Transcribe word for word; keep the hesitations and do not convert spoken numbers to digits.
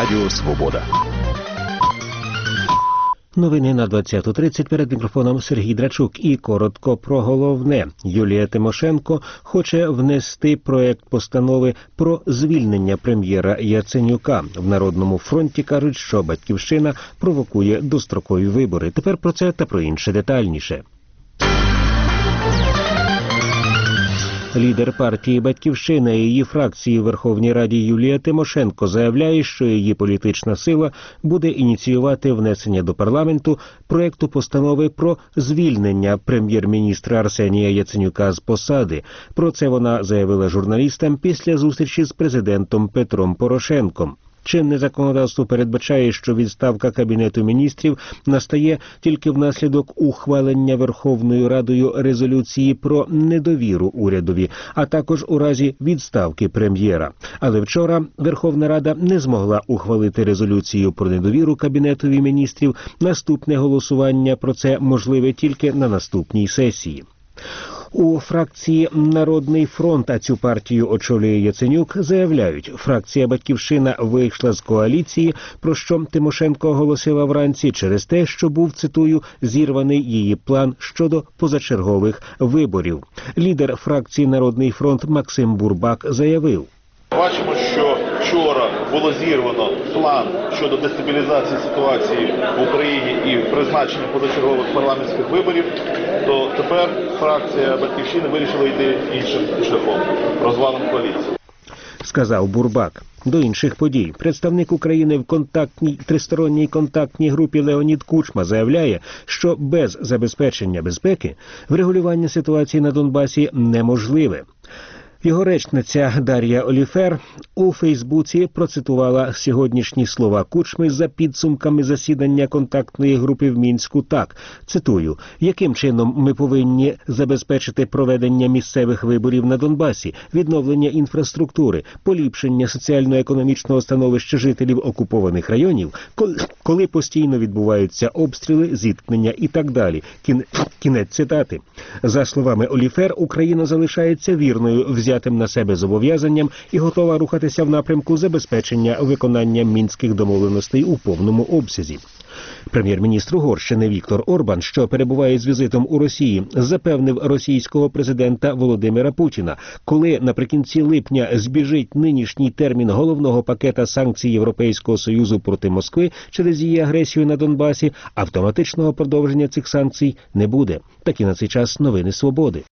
Радіо Свобода. Новини на двадцяту тридцять, перед мікрофоном Сергій Драчук. І коротко про головне. Юлія Тимошенко хоче внести проект постанови про звільнення прем'єра Яценюка. В Народному фронті кажуть, що Батьківщина провокує дострокові вибори. Тепер про це та про інше детальніше. Лідер партії «Батьківщина» і її фракції в Верховній Раді Юлія Тимошенко заявляє, що її політична сила буде ініціювати внесення до парламенту проекту постанови про звільнення прем'єр-міністра Арсенія Яценюка з посади. Про це вона заявила журналістам після зустрічі з президентом Петром Порошенком. Чинне законодавство передбачає, що відставка Кабінету міністрів настає тільки внаслідок ухвалення Верховною Радою резолюції про недовіру урядові, а також у разі відставки прем'єра. Але вчора Верховна Рада не змогла ухвалити резолюцію про недовіру Кабінетові міністрів. Наступне голосування про це можливе тільки на наступній сесії. У фракції «Народний фронт», а цю партію очолює Яценюк, заявляють, фракція «Батьківщина» вийшла з коаліції, про що Тимошенко оголосила вранці через те, що був, цитую, зірваний її план щодо позачергових виборів. Лідер фракції «Народний фронт» Максим Бурбак заявив. Бачимо, що вчора було зірвано план щодо дестабілізації ситуації в Україні і призначення позачергових парламентських виборів, то тепер фракція «Батьківщини» вирішила йти іншим шляхом – розвалом коаліції. Сказав Бурбак. До інших подій. Представник України в контактній тристоронній контактній групі Леонід Кучма заявляє, що без забезпечення безпеки врегулювання ситуації на Донбасі неможливе. Його речниця Дар'я Оліфер у Фейсбуці процитувала сьогоднішні слова Кучми за підсумками засідання контактної групи в Мінську так, цитую, «Яким чином ми повинні забезпечити проведення місцевих виборів на Донбасі, відновлення інфраструктури, поліпшення соціально-економічного становища жителів окупованих районів, коли постійно відбуваються обстріли, зіткнення і так далі». Кінець цитати. За словами Оліфер, Україна залишається вірною взятим на себе зобов'язанням і готова рухатися в напрямку забезпечення виконання мінських домовленостей у повному обсязі. Прем'єр-міністр Угорщини Віктор Орбан, що перебуває з візитом у Росії, запевнив російського президента Володимира Путіна, коли наприкінці липня збіжить нинішній термін головного пакета санкцій Європейського Союзу проти Москви через її агресію на Донбасі, автоматичного продовження цих санкцій не буде. Такі на цей час новини «Свободи».